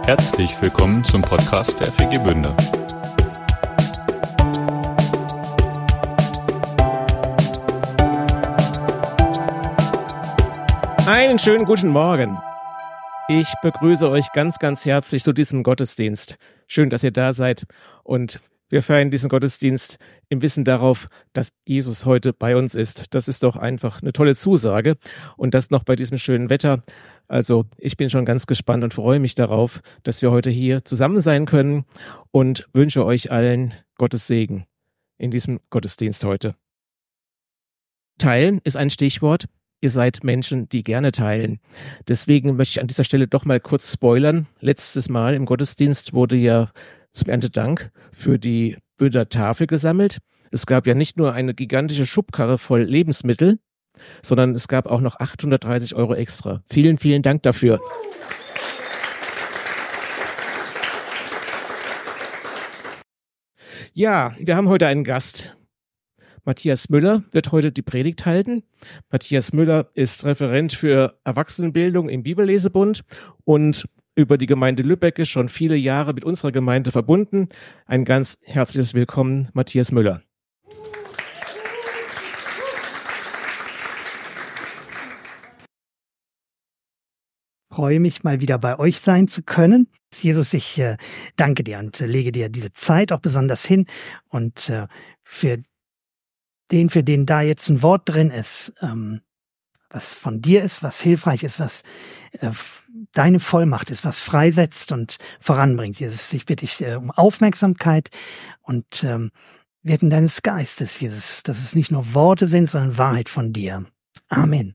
Herzlich willkommen zum Podcast der FEG Bünde. Einen schönen guten Morgen. Ich begrüße euch ganz, ganz herzlich zu diesem Gottesdienst. Schön, dass ihr da seid, und wir feiern diesen Gottesdienst im Wissen darauf, dass Jesus heute bei uns ist. Das ist doch einfach eine tolle Zusage, und das noch bei diesem schönen Wetter. Also ich bin schon ganz gespannt und freue mich darauf, dass wir heute hier zusammen sein können, und wünsche euch allen Gottes Segen in diesem Gottesdienst heute. Teilen ist ein Stichwort. Ihr seid Menschen, die gerne teilen. Deswegen möchte ich an dieser Stelle doch mal kurz spoilern. Letztes Mal im Gottesdienst wurde ja zum Erntedank für die Bündener Tafel gesammelt. Es gab ja nicht nur eine gigantische Schubkarre voll Lebensmittel, sondern es gab auch noch 830 € extra. Vielen, vielen Dank dafür. Ja, wir haben heute einen Gast. Matthias Müller wird heute die Predigt halten. Matthias Müller ist Referent für Erwachsenenbildung im Bibellesebund und über die Gemeinde Lübbecke schon viele Jahre mit unserer Gemeinde verbunden. Ein ganz herzliches Willkommen, Matthias Müller. Ich freue mich, mal wieder bei euch sein zu können. Jesus, ich danke dir und lege dir diese Zeit auch besonders hin, und für den da jetzt ein Wort drin ist, was von dir ist, was hilfreich ist, was deine Vollmacht ist, was freisetzt und voranbringt. Jesus, ich bitte dich um Aufmerksamkeit und Wirken deines Geistes, Jesus, dass es nicht nur Worte sind, sondern Wahrheit von dir. Amen.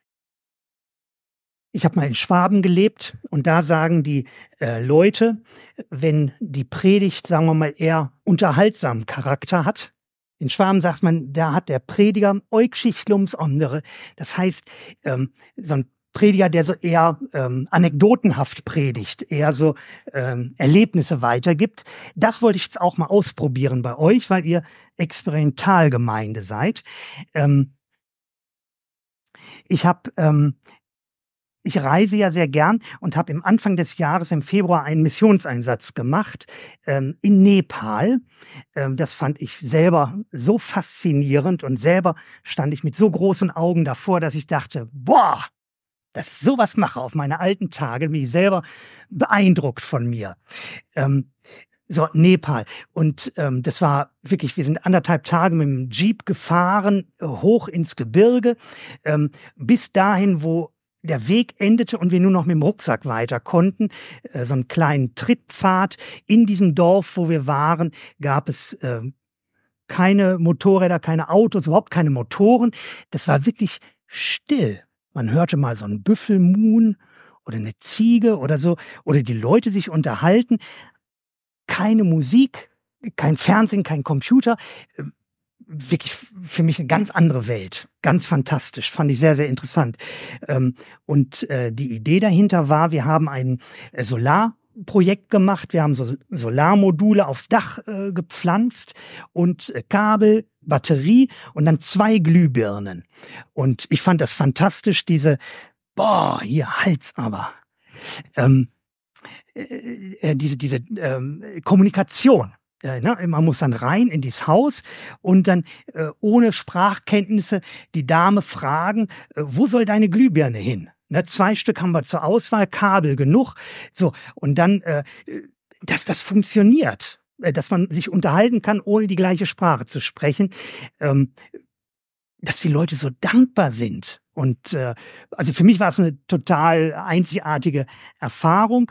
Ich habe mal in Schwaben gelebt, und da sagen die Leute, wenn die Predigt, sagen wir mal, eher unterhaltsamen Charakter hat, in Schwaben sagt man, da hat der Prediger Eugschichtlums andere. Das heißt, so ein Prediger, der so eher anekdotenhaft predigt, eher so Erlebnisse weitergibt. Das wollte ich jetzt auch mal ausprobieren bei euch, weil ihr Experimentalgemeinde seid. Ich reise ja sehr gern und habe im Anfang des Jahres, im Februar, einen Missionseinsatz gemacht in Nepal. Das fand ich selber so faszinierend, und selber stand ich mit so großen Augen davor, dass ich dachte, boah, dass ich sowas mache auf meine alten Tage, bin ich selber beeindruckt von mir. So, Nepal. Und das war wirklich, wir sind 1,5 Tage mit dem Jeep gefahren, hoch ins Gebirge, bis dahin, wo der Weg endete und wir nur noch mit dem Rucksack weiter konnten. So einen kleinen Trittpfad. In diesem Dorf, wo wir waren, gab es keine Motorräder, keine Autos, überhaupt keine Motoren. Das war wirklich still. Man hörte mal so einen Büffel muhen oder eine Ziege oder so, oder die Leute sich unterhalten. Keine Musik, kein Fernsehen, kein Computer. Wirklich für mich eine ganz andere Welt. Ganz fantastisch. Fand ich sehr, sehr interessant. Und die Idee dahinter war, wir haben ein Solarprojekt gemacht. Wir haben so Solarmodule aufs Dach gepflanzt und Kabel, Batterie und dann 2 Glühbirnen. Und ich fand das fantastisch, diese, hier Hals aber. Diese Kommunikation. Man muss dann rein in dieses Haus und dann ohne Sprachkenntnisse die Dame fragen, wo soll deine Glühbirne hin? 2 Stück haben wir zur Auswahl, Kabel genug. So, und dann, dass das funktioniert, dass man sich unterhalten kann, ohne die gleiche Sprache zu sprechen, dass die Leute so dankbar sind. Und also für mich war es eine total einzigartige Erfahrung.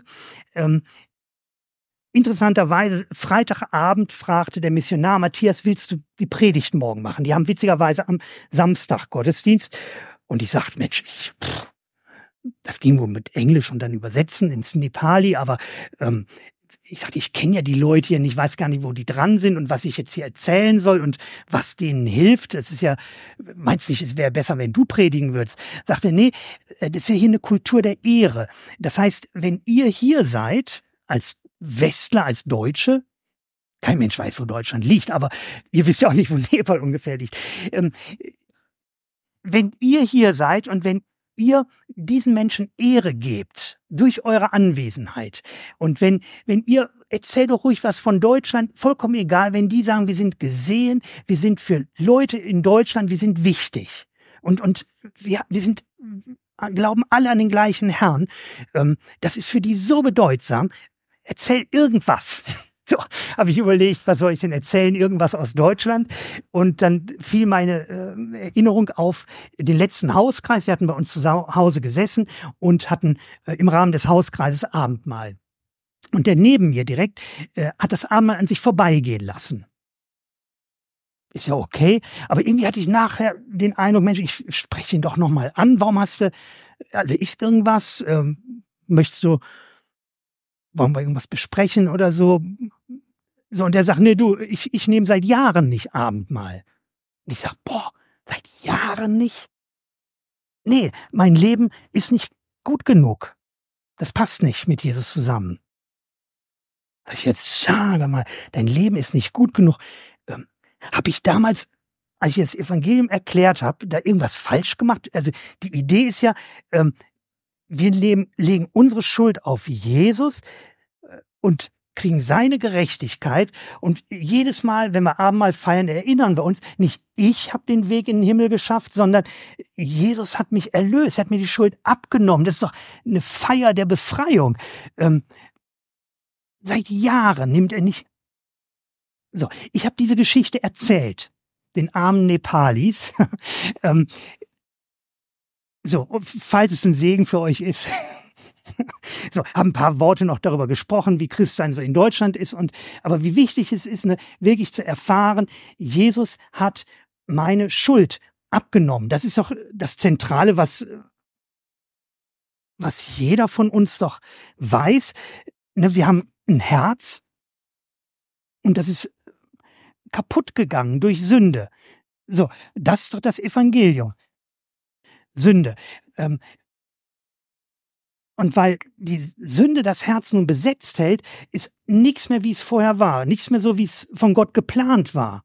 Interessanterweise, Freitagabend fragte der Missionar, Matthias, willst du die Predigt morgen machen? Die haben witzigerweise am Samstag Gottesdienst. Und ich sagte, Mensch, das ging wohl mit Englisch und dann übersetzen ins Nepali, aber ich sagte, ich kenne ja die Leute hier nicht, weiß gar nicht, wo die dran sind und was ich jetzt hier erzählen soll und was denen hilft. Das ist ja, meinst du nicht, es wäre besser, wenn du predigen würdest? Sagte, nee, das ist ja hier eine Kultur der Ehre. Das heißt, wenn ihr hier seid, als Westler, als Deutsche, kein Mensch weiß, wo Deutschland liegt, aber ihr wisst ja auch nicht, wo Nepal ungefähr liegt. Wenn ihr hier seid und wenn ihr diesen Menschen Ehre gebt durch eure Anwesenheit. Und wenn ihr erzählt doch ruhig was von Deutschland, vollkommen egal, wenn die sagen, wir sind gesehen, wir sind für Leute in Deutschland, wir sind wichtig. Und wir sind, glauben alle an den gleichen Herrn. Das ist für die so bedeutsam. Erzähl irgendwas. So, habe ich überlegt, was soll ich denn erzählen? Irgendwas aus Deutschland. Und dann fiel meine Erinnerung auf den letzten Hauskreis. Wir hatten bei uns zu Hause gesessen und hatten im Rahmen des Hauskreises Abendmahl. Und der neben mir direkt hat das Abendmahl an sich vorbeigehen lassen. Ist ja okay, aber irgendwie hatte ich nachher den Eindruck, Mensch, ich spreche ihn doch nochmal an. Warum also ist irgendwas? Wollen wir irgendwas besprechen oder so? So, und der sagt, nee, du, ich nehme seit Jahren nicht Abendmahl. Und ich sag, seit Jahren nicht? Nee, mein Leben ist nicht gut genug. Das passt nicht mit Jesus zusammen. Sag ich jetzt, sag mal, dein Leben ist nicht gut genug. Habe ich damals, als ich das Evangelium erklärt habe, da irgendwas falsch gemacht? Also die Idee ist ja, wir legen unsere Schuld auf Jesus und kriegen seine Gerechtigkeit. Und jedes Mal, wenn wir Abendmahl feiern, erinnern wir uns, nicht ich habe den Weg in den Himmel geschafft, sondern Jesus hat mich erlöst, hat mir die Schuld abgenommen. Das ist doch eine Feier der Befreiung. Seit Jahren nimmt er nicht. So, ich habe diese Geschichte erzählt, den armen Nepalis. So, falls es ein Segen für euch ist. So, haben ein paar Worte noch darüber gesprochen, wie Christsein so in Deutschland ist, aber wie wichtig es ist, wirklich zu erfahren, Jesus hat meine Schuld abgenommen. Das ist doch das Zentrale, was jeder von uns doch weiß. Wir haben ein Herz und das ist kaputt gegangen durch Sünde. So, das ist doch das Evangelium. Sünde. Und weil die Sünde das Herz nun besetzt hält, ist nichts mehr, wie es vorher war. Nichts mehr so, wie es von Gott geplant war.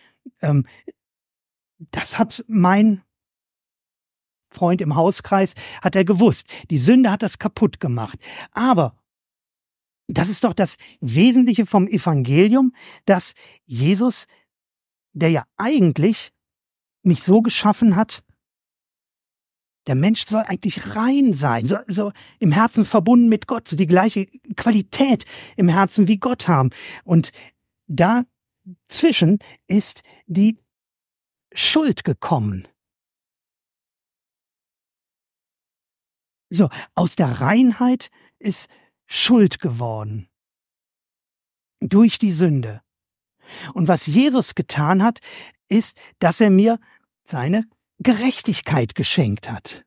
Das hat mein Freund im Hauskreis, hat er gewusst. Die Sünde hat das kaputt gemacht. Aber das ist doch das Wesentliche vom Evangelium, dass Jesus, der ja eigentlich mich so geschaffen hat, der Mensch soll eigentlich rein sein, so im Herzen verbunden mit Gott, so die gleiche Qualität im Herzen wie Gott haben. Und dazwischen ist die Schuld gekommen. So, aus der Reinheit ist Schuld geworden. Durch die Sünde. Und was Jesus getan hat, ist, dass er mir seine Gerechtigkeit geschenkt hat.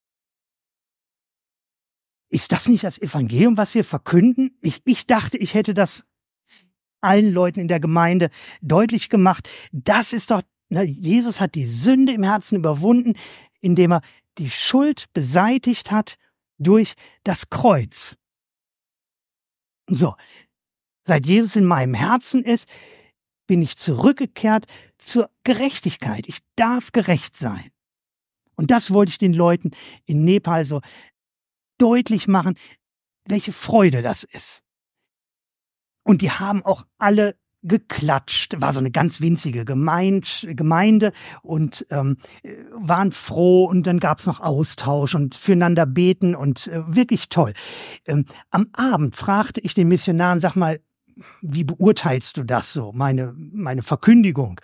Ist das nicht das Evangelium, was wir verkünden? Ich dachte, ich hätte das allen Leuten in der Gemeinde deutlich gemacht. Das ist doch, Jesus hat die Sünde im Herzen überwunden, indem er die Schuld beseitigt hat durch das Kreuz. So, seit Jesus in meinem Herzen ist, bin ich zurückgekehrt zur Gerechtigkeit. Ich darf gerecht sein. Und das wollte ich den Leuten in Nepal so deutlich machen, welche Freude das ist. Und die haben auch alle geklatscht, war so eine ganz winzige Gemeinde und waren froh und dann gab's noch Austausch und füreinander beten und wirklich toll. Am Abend fragte ich den Missionaren, sag mal, wie beurteilst du das so, meine Verkündigung?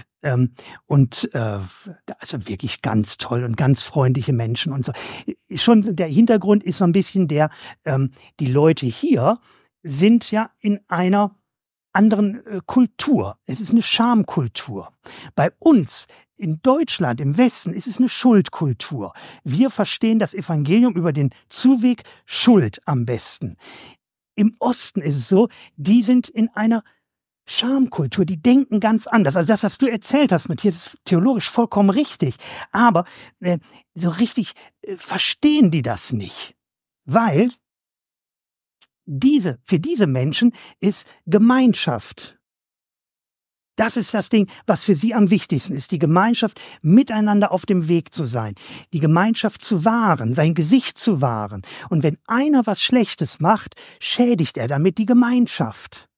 Also wirklich ganz toll und ganz freundliche Menschen und so. Schon der Hintergrund ist so ein bisschen die Leute hier sind ja in einer anderen Kultur. Es ist eine Schamkultur. Bei uns in Deutschland, im Westen, ist es eine Schuldkultur. Wir verstehen das Evangelium über den Zuweg Schuld am besten. Im Osten ist es so, die sind in einer Schamkultur, die denken ganz anders. Also das, was du erzählt hast, Matthias, ist theologisch vollkommen richtig. Aber so richtig verstehen die das nicht. Weil für diese Menschen ist Gemeinschaft Das ist das Ding, was für sie am wichtigsten ist. Die Gemeinschaft, miteinander auf dem Weg zu sein. Die Gemeinschaft zu wahren, sein Gesicht zu wahren. Und wenn einer was Schlechtes macht, schädigt er damit die Gemeinschaft.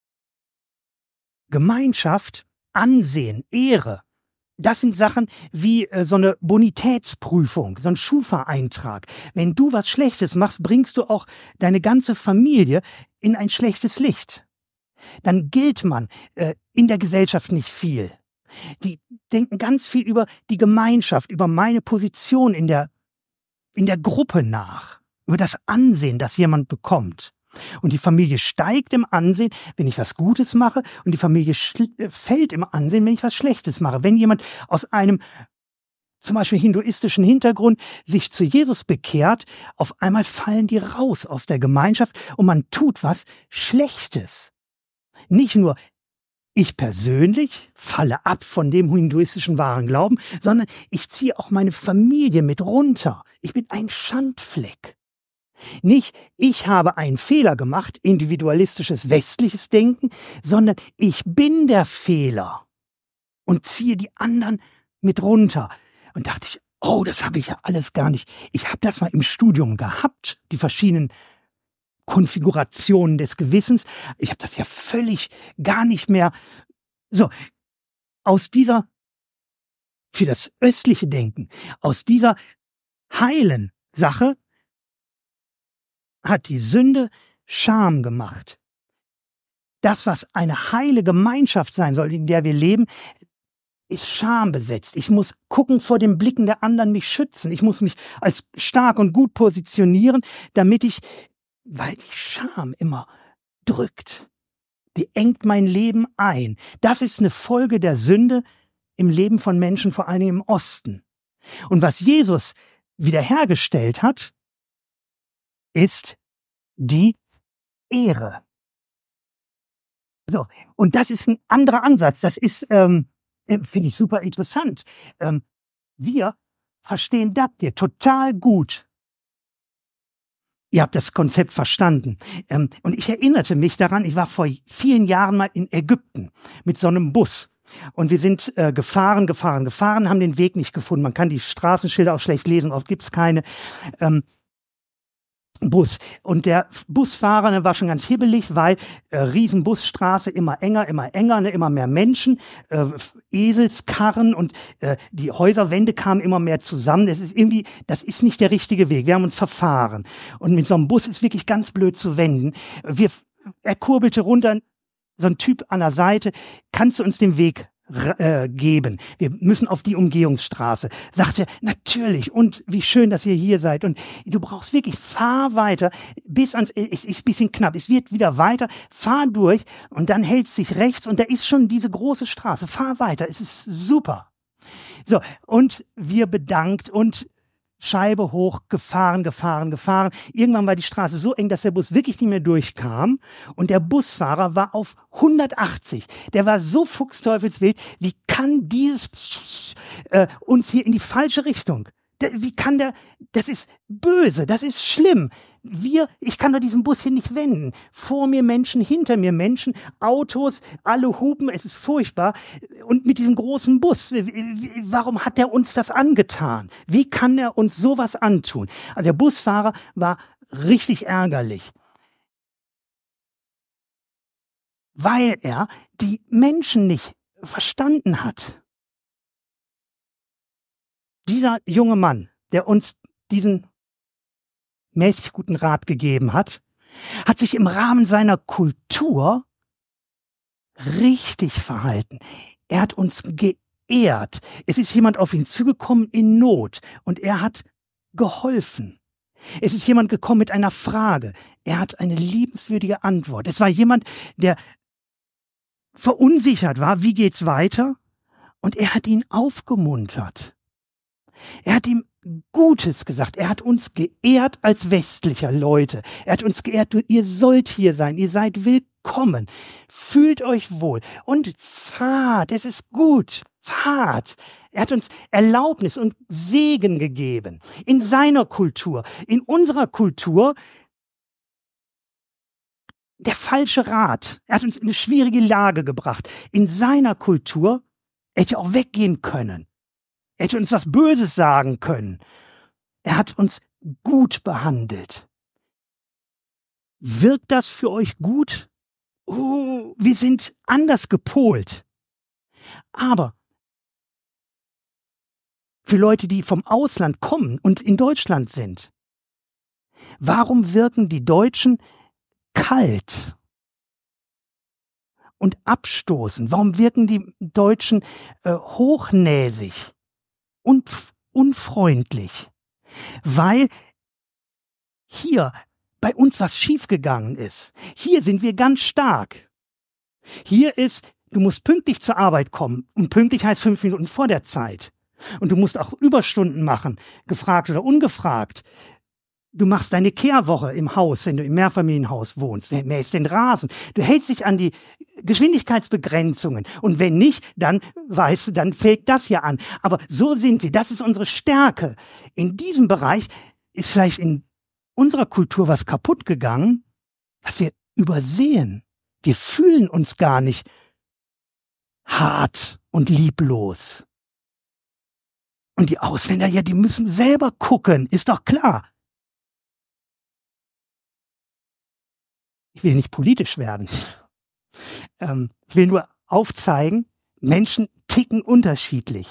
Gemeinschaft, Ansehen, Ehre. Das sind Sachen wie so eine Bonitätsprüfung, so ein Schufa-Eintrag. Wenn du was Schlechtes machst, bringst du auch deine ganze Familie in ein schlechtes Licht. Dann gilt man in der Gesellschaft nicht viel. Die denken ganz viel über die Gemeinschaft, über meine Position in der Gruppe nach, über das Ansehen, das jemand bekommt. Und die Familie steigt im Ansehen, wenn ich was Gutes mache, und die Familie fällt im Ansehen, wenn ich was Schlechtes mache. Wenn jemand aus einem zum Beispiel hinduistischen Hintergrund sich zu Jesus bekehrt, auf einmal fallen die raus aus der Gemeinschaft und man tut was Schlechtes. Nicht nur ich persönlich falle ab von dem hinduistischen wahren Glauben, sondern ich ziehe auch meine Familie mit runter. Ich bin ein Schandfleck. Nicht, ich habe einen Fehler gemacht, individualistisches westliches Denken, sondern ich bin der Fehler und ziehe die anderen mit runter. Und dachte ich, oh, das habe ich ja alles gar nicht. Ich habe das mal im Studium gehabt, die verschiedenen Konfigurationen des Gewissens. Ich habe das ja völlig gar nicht mehr. So, aus dieser, für das östliche Denken, aus dieser heilen Sache hat die Sünde Scham gemacht. Das, was eine heile Gemeinschaft sein soll, in der wir leben, ist schambesetzt. Ich muss gucken vor den Blicken der anderen, mich schützen. Ich muss mich als stark und gut positionieren, damit ich, weil die Scham immer drückt, die engt mein Leben ein. Das ist eine Folge der Sünde im Leben von Menschen, vor allen Dingen im Osten. Und was Jesus wiederhergestellt hat, ist die Ehre. So, und das ist ein anderer Ansatz. Das ist, finde ich super interessant. Wir verstehen das hier total gut. Ihr habt das Konzept verstanden. Und ich erinnerte mich daran, ich war vor vielen Jahren mal in Ägypten mit so einem Bus. Und wir sind gefahren, haben den Weg nicht gefunden. Man kann die Straßenschilder auch schlecht lesen, oft gibt's keine. Bus. Und der Busfahrer, der war schon ganz hibbelig, weil Riesenbusstraße, immer enger, ne, immer mehr Menschen, Eselskarren und die Häuserwände kamen immer mehr zusammen. Das ist nicht der richtige Weg. Wir haben uns verfahren. Und mit so einem Bus ist wirklich ganz blöd zu wenden. Er kurbelte runter, so ein Typ an der Seite, kannst du uns den Weg geben. Wir müssen auf die Umgehungsstraße. Sagte, natürlich, und wie schön, dass ihr hier seid. Und du brauchst wirklich, fahr weiter, es ist ein bisschen knapp, es wird wieder weiter, fahr durch und dann hältst dich rechts und da ist schon diese große Straße. Fahr weiter, es ist super. So, und wir bedankt und Scheibe hoch, gefahren. Irgendwann war die Straße so eng, dass der Bus wirklich nicht mehr durchkam. Und der Busfahrer war auf 180. Der war so fuchsteufelswild. Wie kann dieses uns hier in die falsche Richtung? Wie kann das ist böse, das ist schlimm. Ich kann doch diesen Bus hier nicht wenden. Vor mir Menschen, hinter mir Menschen, Autos, alle hupen, es ist furchtbar. Und mit diesem großen Bus, warum hat er uns das angetan? Wie kann er uns sowas antun? Also der Busfahrer war richtig ärgerlich, weil er die Menschen nicht verstanden hat. Dieser junge Mann, der uns diesen mäßig guten Rat gegeben hat sich im Rahmen seiner Kultur richtig verhalten. Er hat uns geehrt. Es ist jemand auf ihn zugekommen in Not und er hat geholfen. Es ist jemand gekommen mit einer Frage. Er hat eine liebenswürdige Antwort. Es war jemand, der verunsichert war. Wie geht's weiter? Und er hat ihn aufgemuntert. Er hat ihm Gutes gesagt. Er hat uns geehrt als westlicher Leute. Er hat uns geehrt, ihr sollt hier sein, ihr seid willkommen. Fühlt euch wohl und fahrt, es ist gut, fahrt. Er hat uns Erlaubnis und Segen gegeben in seiner Kultur. In unserer Kultur der falsche Rat. Er hat uns in eine schwierige Lage gebracht. In seiner Kultur hätte er auch weggehen können. Er hätte uns was Böses sagen können. Er hat uns gut behandelt. Wirkt das für euch gut? Oh, wir sind anders gepolt. Aber für Leute, die vom Ausland kommen und in Deutschland sind, warum wirken die Deutschen kalt und abstoßend? Warum wirken die Deutschen hochnäsig und unfreundlich? Weil hier bei uns was schiefgegangen ist. Hier sind wir ganz stark. Hier ist, du musst pünktlich zur Arbeit kommen. Und pünktlich heißt 5 Minuten vor der Zeit. Und du musst auch Überstunden machen, gefragt oder ungefragt. Du machst deine Kehrwoche im Haus, wenn du im Mehrfamilienhaus wohnst. Du mähst den Rasen. Du hältst dich an die Geschwindigkeitsbegrenzungen. Und wenn nicht, dann weißt du, dann fällt das ja an. Aber so sind wir. Das ist unsere Stärke. In diesem Bereich ist vielleicht in unserer Kultur was kaputt gegangen, was wir übersehen. Wir fühlen uns gar nicht hart und lieblos. Und die Ausländer, ja, die müssen selber gucken, ist doch klar. Ich will nicht politisch werden. Ich will nur aufzeigen, Menschen ticken unterschiedlich.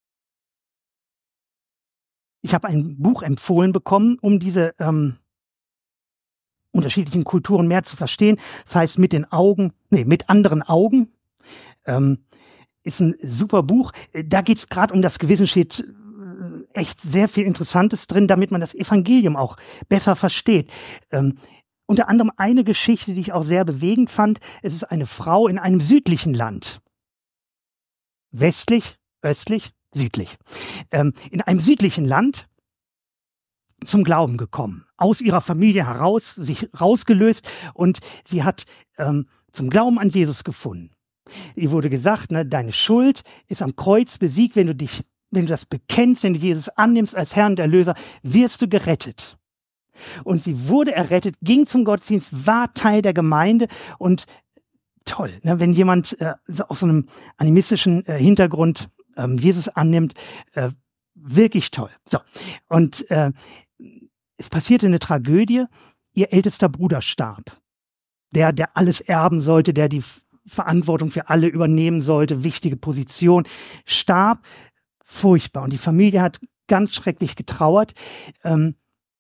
Ich habe ein Buch empfohlen bekommen, um diese unterschiedlichen Kulturen mehr zu verstehen. Das heißt, mit anderen Augen. Ist ein super Buch. Da geht es gerade um das Gewissen, steht echt sehr viel Interessantes drin, damit man das Evangelium auch besser versteht. Unter anderem eine Geschichte, die ich auch sehr bewegend fand. Es ist eine Frau in einem südlichen Land. Westlich, östlich, südlich. In einem südlichen Land zum Glauben gekommen. Aus ihrer Familie heraus, sich rausgelöst und sie hat zum Glauben an Jesus gefunden. Ihr wurde gesagt, ne, deine Schuld ist am Kreuz besiegt, wenn du das bekennst, wenn du Jesus annimmst als Herrn und Erlöser, wirst du gerettet. Und sie wurde errettet, ging zum Gottesdienst, war Teil der Gemeinde und toll, ne, wenn jemand aus so einem animistischen Hintergrund Jesus annimmt, wirklich toll. So, und es passierte eine Tragödie, ihr ältester Bruder starb. Der alles erben sollte, der die Verantwortung für alle übernehmen sollte, wichtige Position, starb, furchtbar. Und die Familie hat ganz schrecklich getrauert. Und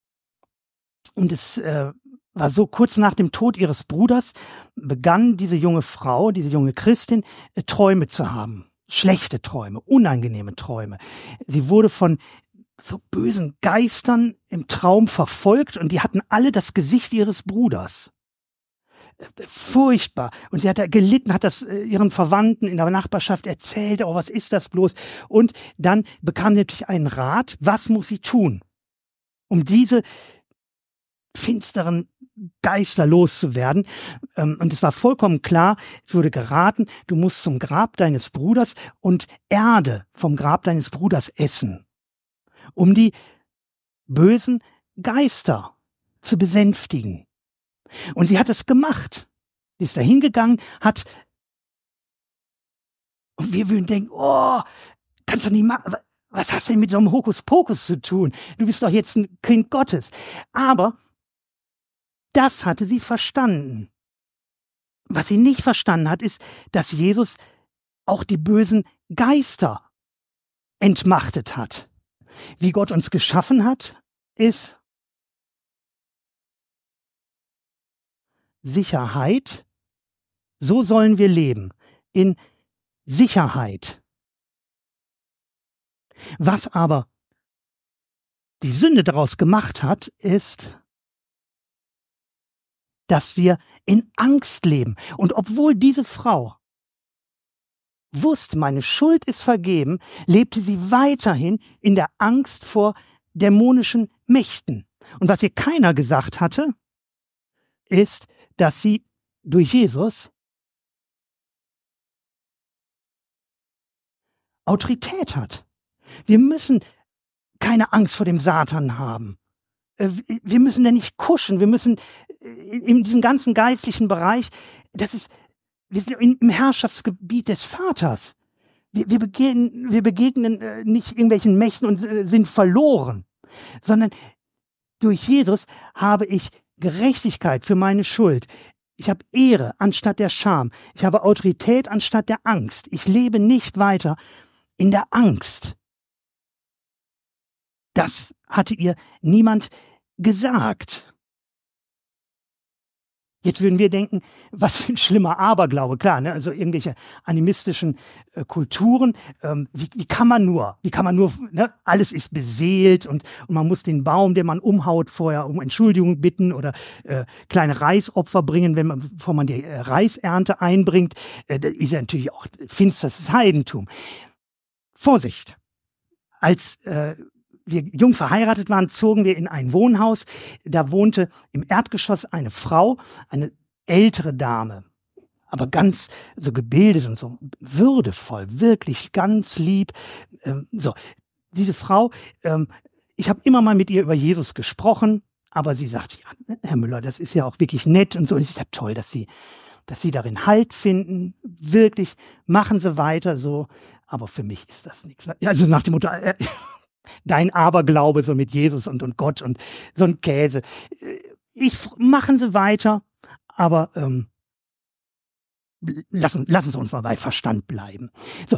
es war so, kurz nach dem Tod ihres Bruders begann diese junge Frau, diese junge Christin, Träume zu haben. Schlechte Träume, unangenehme Träume. Sie wurde von so bösen Geistern im Traum verfolgt und die hatten alle das Gesicht ihres Bruders. Furchtbar. Und sie hat da gelitten, hat das ihren Verwandten in der Nachbarschaft erzählt, oh, was ist das bloß? Und dann bekam sie natürlich einen Rat, was muss sie tun, um diese finsteren Geister loszuwerden. Und es war vollkommen klar, es wurde geraten, du musst zum Grab deines Bruders und Erde vom Grab deines Bruders essen, um die bösen Geister zu besänftigen. Und sie hat es gemacht. Sie ist da hingegangen, und wir würden denken, oh, kannst du nicht machen, was hast du denn mit so einem Hokuspokus zu tun? Du bist doch jetzt ein Kind Gottes. Aber das hatte sie verstanden. Was sie nicht verstanden hat, ist, dass Jesus auch die bösen Geister entmachtet hat. Wie Gott uns geschaffen hat, ist Sicherheit. So sollen wir leben, in Sicherheit. Was aber die Sünde daraus gemacht hat, ist, dass wir in Angst leben. Und obwohl diese Frau wusste, meine Schuld ist vergeben, lebte sie weiterhin in der Angst vor dämonischen Mächten. Und was ihr keiner gesagt hatte, ist, dass sie durch Jesus Autorität hat. Wir müssen keine Angst vor dem Satan haben. Wir müssen da nicht kuschen. Wir müssen in diesem ganzen geistlichen Bereich, wir sind im Herrschaftsgebiet des Vaters. Wir begegnen nicht irgendwelchen Mächten und sind verloren, sondern durch Jesus habe ich Gerechtigkeit für meine Schuld. Ich habe Ehre anstatt der Scham. Ich habe Autorität anstatt der Angst. Ich lebe nicht weiter in der Angst. Das hatte ihr niemand gesagt. Jetzt würden wir denken, was für ein schlimmer Aberglaube. Klar, ne? Also irgendwelche animistischen Kulturen. Wie kann man nur, ne? Alles ist beseelt und man muss den Baum, den man umhaut, vorher um Entschuldigung bitten oder kleine Reisopfer bringen, bevor man die Reisernte einbringt. Das ist ja natürlich auch finsteres Heidentum. Vorsicht! Als wir jung verheiratet waren, zogen wir in ein Wohnhaus. Da wohnte im Erdgeschoss eine Frau, eine ältere Dame, aber ganz so gebildet und so würdevoll, wirklich ganz lieb. Diese Frau, ich habe immer mal mit ihr über Jesus gesprochen, aber sie sagt, ja, Herr Müller, das ist ja auch wirklich nett und so. Es ist ja toll, dass Sie darin Halt finden. Wirklich, machen Sie weiter so. Aber für mich ist das nichts. Also nach dem Motto, dein Aberglaube so mit Jesus und Gott und so ein Käse. Machen Sie weiter, aber lassen Sie uns mal bei Verstand bleiben. So,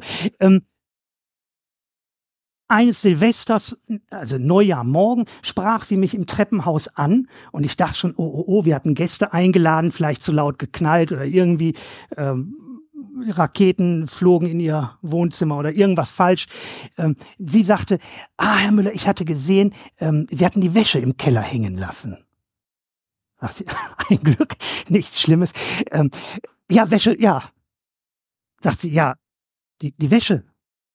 eines Silvesters, also Neujahrmorgen, sprach sie mich im Treppenhaus an und ich dachte schon, oh, wir hatten Gäste eingeladen, vielleicht zu laut geknallt oder irgendwie Raketen flogen in ihr Wohnzimmer oder irgendwas falsch. Sie sagte, Herr Müller, ich hatte gesehen, Sie hatten die Wäsche im Keller hängen lassen. Sagte, ein Glück, nichts Schlimmes. Ja, Wäsche, ja. Sagt sie, ja, die Wäsche.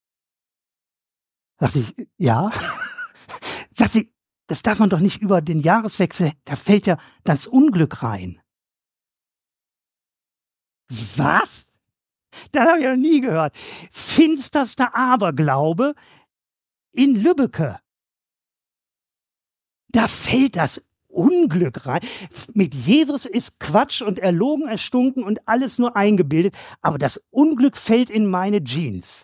Sagte ich, ja. Sagt sie, das darf man doch nicht über den Jahreswechsel, da fällt ja das Unglück rein. Was? Das habe ich noch nie gehört. Finsterster Aberglaube in Lübbecke. Da fällt das Unglück rein. Mit Jesus ist Quatsch und erlogen, erstunken und alles nur eingebildet, aber das Unglück fällt in meine Jeans.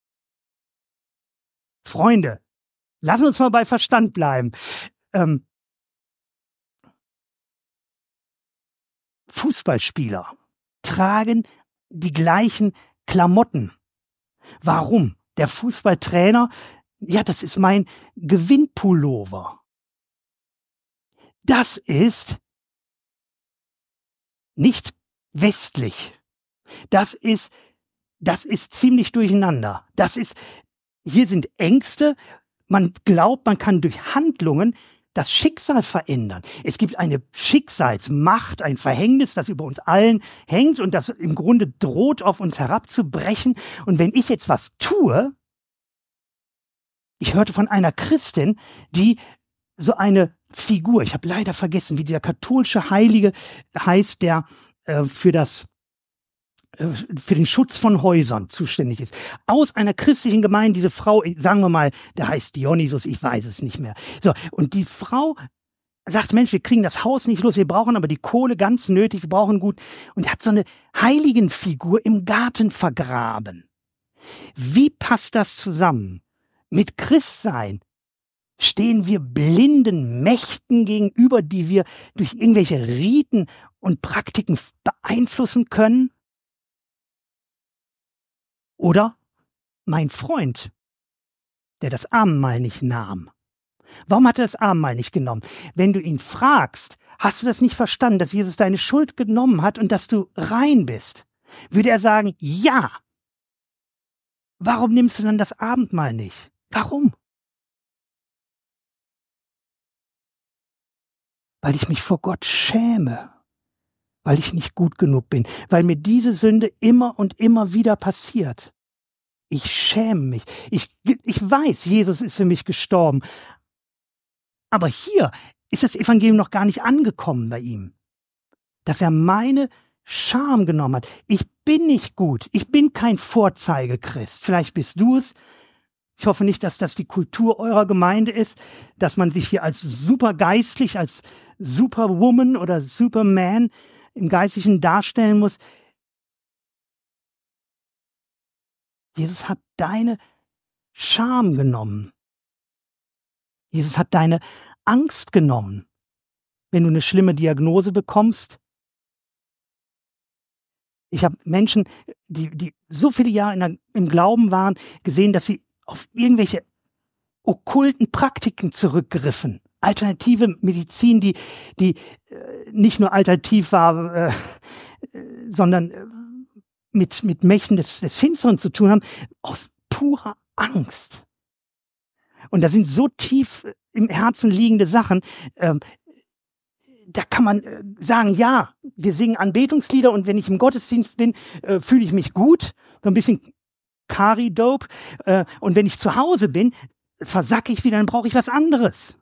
Freunde, lassen uns mal bei Verstand bleiben. Fußballspieler tragen die gleichen Klamotten. Warum? Der Fußballtrainer, ja, das ist mein Gewinnpullover. Das ist nicht westlich. Das ist ziemlich durcheinander. Hier sind Ängste. Man glaubt, man kann durch Handlungen das Schicksal verändern. Es gibt eine Schicksalsmacht, ein Verhängnis, das über uns allen hängt und das im Grunde droht, auf uns herabzubrechen. Und wenn ich jetzt was tue, ich hörte von einer Christin, die so eine Figur, ich habe leider vergessen, wie dieser katholische Heilige heißt, der für den Schutz von Häusern zuständig ist. Aus einer christlichen Gemeinde, diese Frau, sagen wir mal, der heißt Dionysus, ich weiß es nicht mehr. So, und die Frau sagt, Mensch, wir kriegen das Haus nicht los, wir brauchen aber die Kohle ganz nötig, wir brauchen gut. Und hat so eine Heiligenfigur im Garten vergraben. Wie passt das zusammen? Mit Christsein stehen wir blinden Mächten gegenüber, die wir durch irgendwelche Riten und Praktiken beeinflussen können? Oder mein Freund, der das Abendmahl nicht nahm. Warum hat er das Abendmahl nicht genommen? Wenn du ihn fragst, hast du das nicht verstanden, dass Jesus deine Schuld genommen hat und dass du rein bist? Würde er sagen, ja. Warum nimmst du dann das Abendmahl nicht? Warum? Weil ich mich vor Gott schäme. Weil ich nicht gut genug bin, weil mir diese Sünde immer und immer wieder passiert. Ich schäme mich. Ich weiß, Jesus ist für mich gestorben. Aber hier ist das Evangelium noch gar nicht angekommen bei ihm. Dass er meine Scham genommen hat. Ich bin nicht gut. Ich bin kein Vorzeigechrist. Vielleicht bist du es. Ich hoffe nicht, dass das die Kultur eurer Gemeinde ist, dass man sich hier als supergeistlich, als Superwoman oder Superman im Geistlichen darstellen muss. Jesus hat deine Scham genommen. Jesus hat deine Angst genommen. Wenn du eine schlimme Diagnose bekommst. Ich habe Menschen, die so viele Jahre im Glauben waren, gesehen, dass sie auf irgendwelche okkulten Praktiken zurückgriffen. Alternative Medizin, die nicht nur alternativ war, sondern mit Mächten des Finsteren zu tun haben, aus purer Angst. Und da sind so tief im Herzen liegende Sachen, da kann man sagen, ja, wir singen Anbetungslieder und wenn ich im Gottesdienst bin, fühle ich mich gut, so ein bisschen Kari-Dope. Und wenn ich zu Hause bin, versacke ich wieder, dann brauche ich was anderes.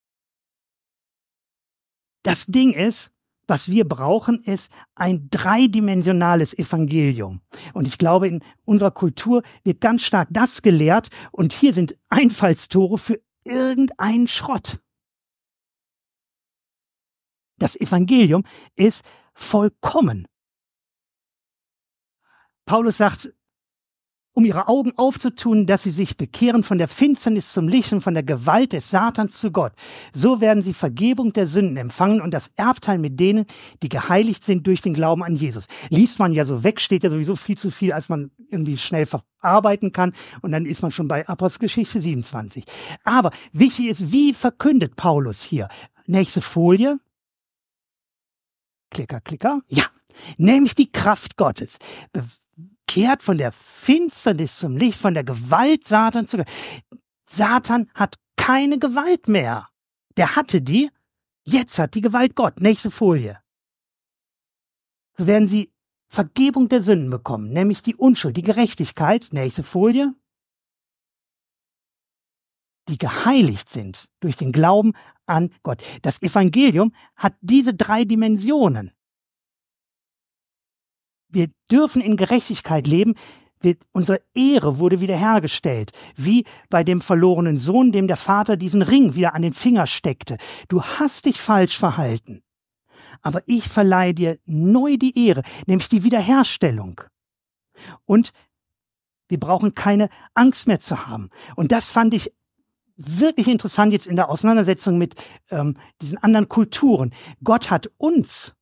Das Ding ist, was wir brauchen, ist ein dreidimensionales Evangelium. Und ich glaube, in unserer Kultur wird ganz stark das gelehrt und hier sind Einfallstore für irgendeinen Schrott. Das Evangelium ist vollkommen. Paulus sagt, um ihre Augen aufzutun, dass sie sich bekehren von der Finsternis zum Licht und von der Gewalt des Satans zu Gott. So werden sie Vergebung der Sünden empfangen und das Erbteil mit denen, die geheiligt sind durch den Glauben an Jesus. Liest man ja so weg, steht ja sowieso viel zu viel, als man irgendwie schnell verarbeiten kann und dann ist man schon bei Apostelgeschichte 27. Aber wichtig ist, wie verkündet Paulus hier? Nächste Folie. Klicker, Klicker. Ja, nämlich die Kraft Gottes. Kehrt von der Finsternis zum Licht, von der Gewalt Satans zu Gott. Satan hat keine Gewalt mehr. Der hatte die, jetzt hat die Gewalt Gott. Nächste Folie. So werden sie Vergebung der Sünden bekommen, nämlich die Unschuld, die Gerechtigkeit. Nächste Folie. Die geheiligt sind durch den Glauben an Gott. Das Evangelium hat diese drei Dimensionen. Wir dürfen in Gerechtigkeit leben. Unsere Ehre wurde wiederhergestellt. Wie bei dem verlorenen Sohn, dem der Vater diesen Ring wieder an den Finger steckte. Du hast dich falsch verhalten. Aber ich verleihe dir neu die Ehre, nämlich die Wiederherstellung. Und wir brauchen keine Angst mehr zu haben. Und das fand ich wirklich interessant jetzt in der Auseinandersetzung mit diesen anderen Kulturen. Gott hat uns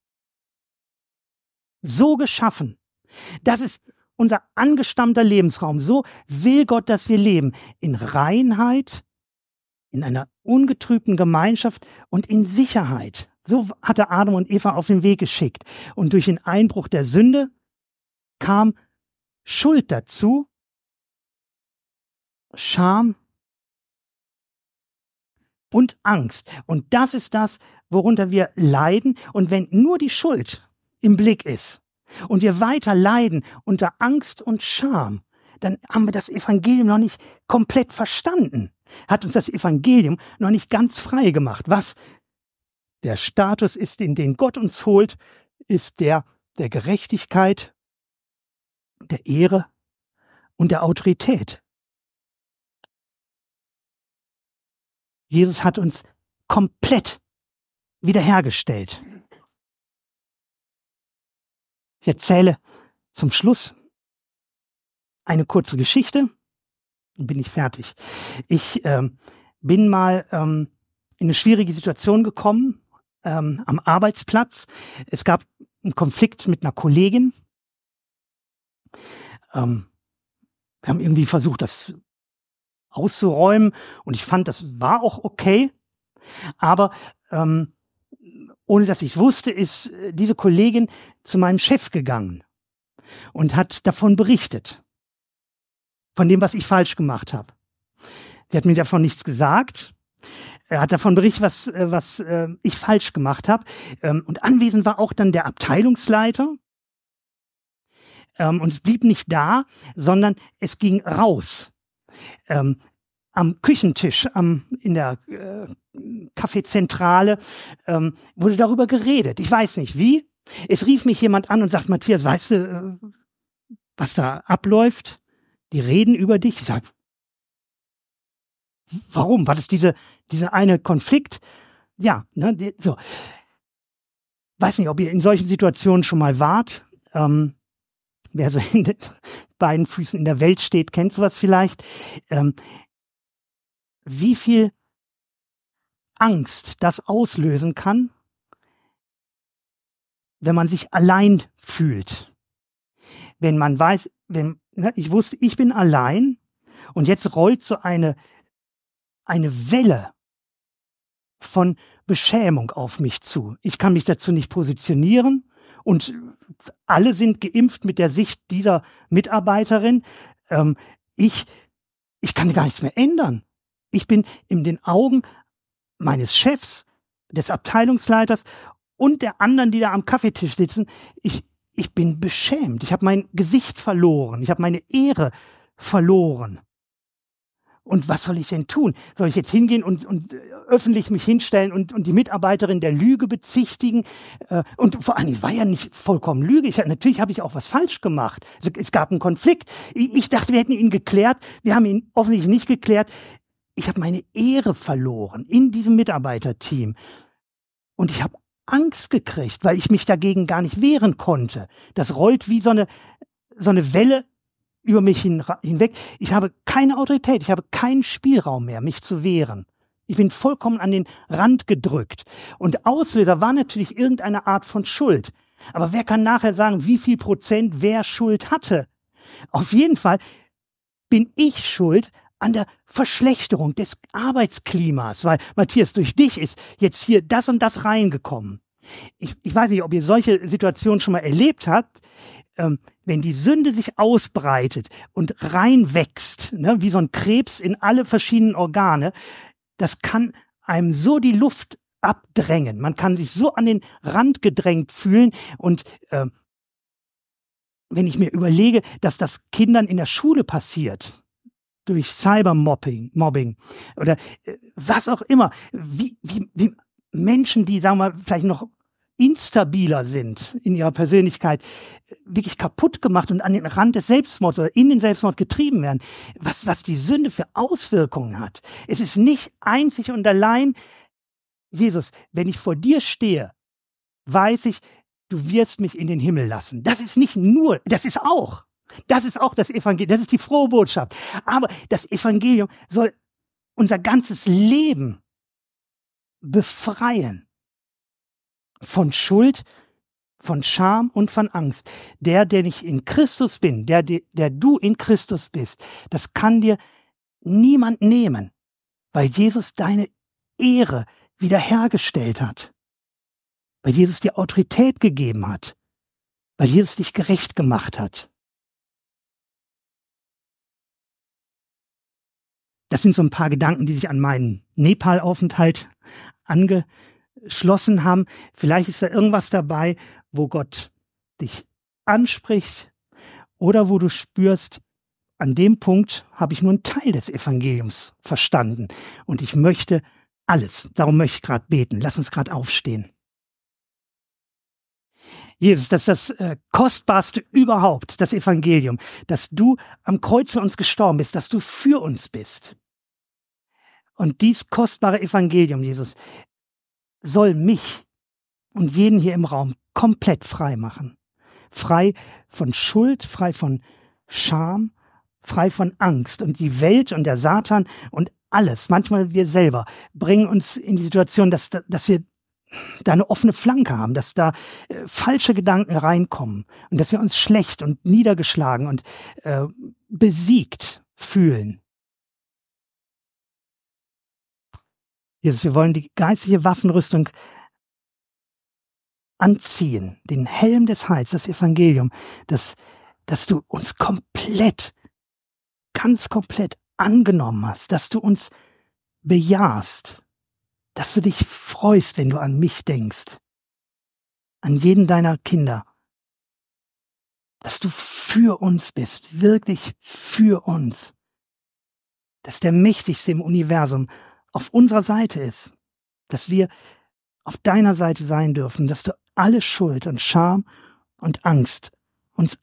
so geschaffen. Das ist unser angestammter Lebensraum. So will Gott, dass wir leben. In Reinheit, in einer ungetrübten Gemeinschaft und in Sicherheit. So hat er Adam und Eva auf den Weg geschickt. Und durch den Einbruch der Sünde kam Schuld dazu, Scham und Angst. Und das ist das, worunter wir leiden. Und wenn nur die Schuld im Blick ist und wir weiter leiden unter Angst und Scham, dann haben wir das Evangelium noch nicht komplett verstanden. Hat uns das Evangelium noch nicht ganz frei gemacht. Was der Status ist, in den Gott uns holt, ist der Gerechtigkeit, der Ehre und der Autorität. Jesus hat uns komplett wiederhergestellt. Ich erzähle zum Schluss eine kurze Geschichte, dann bin ich fertig. Ich bin mal in eine schwierige Situation gekommen am Arbeitsplatz. Es gab einen Konflikt mit einer Kollegin. Wir haben irgendwie versucht, das auszuräumen und ich fand, das war auch okay. Aber ohne dass ich es wusste, ist diese Kollegin zu meinem Chef gegangen und hat davon berichtet, von dem, was ich falsch gemacht habe. Sie hat mir davon nichts gesagt. Er hat davon berichtet, was ich falsch gemacht habe. Und anwesend war auch dann der Abteilungsleiter. Und es blieb nicht da, sondern es ging raus. Am Küchentisch, in der Kaffeezentrale, wurde darüber geredet. Ich weiß nicht wie. Es rief mich jemand an und sagt, Matthias, weißt du, was da abläuft? Die reden über dich. Ich sage, Warum? War das diese eine Konflikt? Ja, ne, so. Weiß nicht, ob ihr in solchen Situationen schon mal wart. Wer so in den beiden Füßen in der Welt steht, kennt sowas vielleicht. Wie viel Angst das auslösen kann, wenn man sich allein fühlt. Wenn man weiß, ich wusste, ich bin allein und jetzt rollt so eine Welle von Beschämung auf mich zu. Ich kann mich dazu nicht positionieren und alle sind geimpft mit der Sicht dieser Mitarbeiterin. Ich kann gar nichts mehr ändern. Ich bin in den Augen meines Chefs, des Abteilungsleiters und der anderen, die da am Kaffeetisch sitzen, ich bin beschämt. Ich habe mein Gesicht verloren. Ich habe meine Ehre verloren. Und was soll ich denn tun? Soll ich jetzt hingehen und öffentlich mich hinstellen und die Mitarbeiterin der Lüge bezichtigen? Und vor allem, es war ja nicht vollkommen Lüge. Natürlich habe ich auch was falsch gemacht. Es gab einen Konflikt. Ich dachte, wir hätten ihn geklärt. Wir haben ihn offensichtlich nicht geklärt. Ich habe meine Ehre verloren in diesem Mitarbeiterteam. Und ich habe Angst gekriegt, weil ich mich dagegen gar nicht wehren konnte. Das rollt wie so eine Welle über mich hinweg. Ich habe keine Autorität, ich habe keinen Spielraum mehr, mich zu wehren. Ich bin vollkommen an den Rand gedrückt. Und Auslöser war natürlich irgendeine Art von Schuld. Aber wer kann nachher sagen, wie viel Prozent wer Schuld hatte? Auf jeden Fall bin ich schuld an der Verschlechterung des Arbeitsklimas, weil, Matthias, durch dich ist jetzt hier das und das reingekommen. Ich weiß nicht, ob ihr solche Situationen schon mal erlebt habt, wenn die Sünde sich ausbreitet und reinwächst, ne, wie so ein Krebs in alle verschiedenen Organe, das kann einem so die Luft abdrängen. Man kann sich so an den Rand gedrängt fühlen und wenn ich mir überlege, dass das Kindern in der Schule passiert, durch Cybermobbing oder was auch immer, wie Menschen, die, sagen wir mal, vielleicht noch instabiler sind in ihrer Persönlichkeit, wirklich kaputt gemacht und an den Rand des Selbstmords oder in den Selbstmord getrieben werden, was die Sünde für Auswirkungen hat. Es ist nicht einzig und allein, Jesus, wenn ich vor dir stehe, weiß ich, du wirst mich in den Himmel lassen. Das ist nicht nur, das ist auch das Evangelium, das ist die frohe Botschaft. Aber das Evangelium soll unser ganzes Leben befreien von Schuld, von Scham und von Angst. Der ich in Christus bin, der du in Christus bist, das kann dir niemand nehmen, weil Jesus deine Ehre wiederhergestellt hat, weil Jesus dir Autorität gegeben hat, weil Jesus dich gerecht gemacht hat. Das sind so ein paar Gedanken, die sich an meinen Nepal-Aufenthalt angeschlossen haben. Vielleicht ist da irgendwas dabei, wo Gott dich anspricht oder wo du spürst, an dem Punkt habe ich nur einen Teil des Evangeliums verstanden und ich möchte alles. Darum möchte ich gerade beten. Lass uns gerade aufstehen. Jesus, das ist das Kostbarste überhaupt, das Evangelium, dass du am Kreuz für uns gestorben bist, dass du für uns bist. Und dies kostbare Evangelium, Jesus, soll mich und jeden hier im Raum komplett frei machen. Frei von Schuld, frei von Scham, frei von Angst. Und die Welt und der Satan und alles, manchmal wir selber, bringen uns in die Situation, dass wir da eine offene Flanke haben, dass da falsche Gedanken reinkommen und dass wir uns schlecht und niedergeschlagen und besiegt fühlen. Jesus, wir wollen die geistliche Waffenrüstung anziehen, den Helm des Heils, das Evangelium, dass du uns komplett, ganz komplett angenommen hast, dass du uns bejahst, dass du dich freust, wenn du an mich denkst, an jeden deiner Kinder, dass du für uns bist, wirklich für uns, dass der Mächtigste im Universum auf unserer Seite ist, dass wir auf deiner Seite sein dürfen, dass du alle Schuld und Scham und Angst uns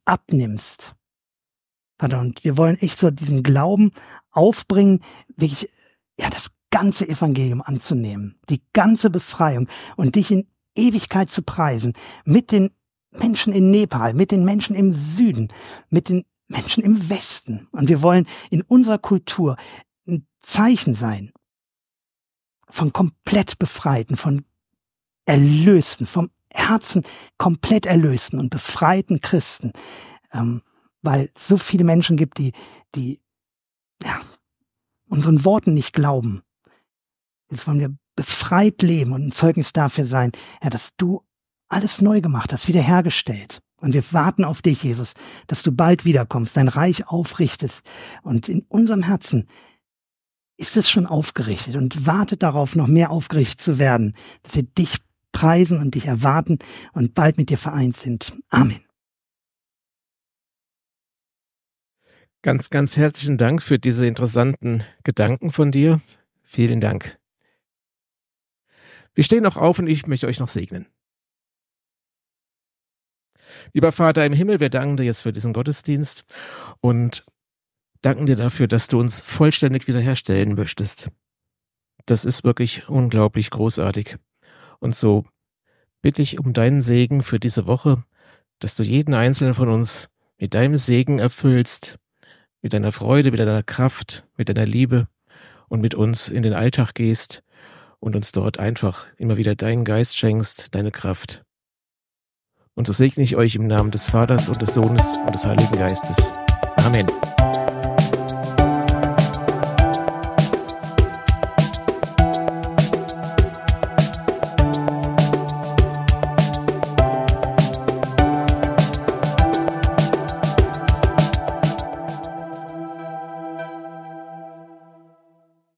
abnimmst. Vater, und wir wollen echt so diesen Glauben aufbringen, wirklich das ganze Evangelium anzunehmen, die ganze Befreiung und dich in Ewigkeit zu preisen, mit den Menschen in Nepal, mit den Menschen im Süden, mit den Menschen im Westen. Und wir wollen in unserer Kultur ein Zeichen sein von komplett Befreiten, von Erlösten, vom Herzen komplett erlösten und befreiten Christen, weil es so viele Menschen gibt, die unseren Worten nicht glauben. Jetzt wollen wir befreit leben und ein Zeugnis dafür sein, dass du alles neu gemacht hast, wiederhergestellt. Und wir warten auf dich, Jesus, dass du bald wiederkommst, dein Reich aufrichtest. Und in unserem Herzen ist es schon aufgerichtet und wartet darauf, noch mehr aufgerichtet zu werden, dass wir dich preisen und dich erwarten und bald mit dir vereint sind. Amen. Ganz, ganz herzlichen Dank für diese interessanten Gedanken von dir. Vielen Dank. Wir stehen noch auf und ich möchte euch noch segnen. Lieber Vater im Himmel, wir danken dir jetzt für diesen Gottesdienst und danken dir dafür, dass du uns vollständig wiederherstellen möchtest. Das ist wirklich unglaublich großartig. Und so bitte ich um deinen Segen für diese Woche, dass du jeden Einzelnen von uns mit deinem Segen erfüllst, mit deiner Freude, mit deiner Kraft, mit deiner Liebe und mit uns in den Alltag gehst und uns dort einfach immer wieder deinen Geist schenkst, deine Kraft. Und so segne ich euch im Namen des Vaters und des Sohnes und des Heiligen Geistes. Amen.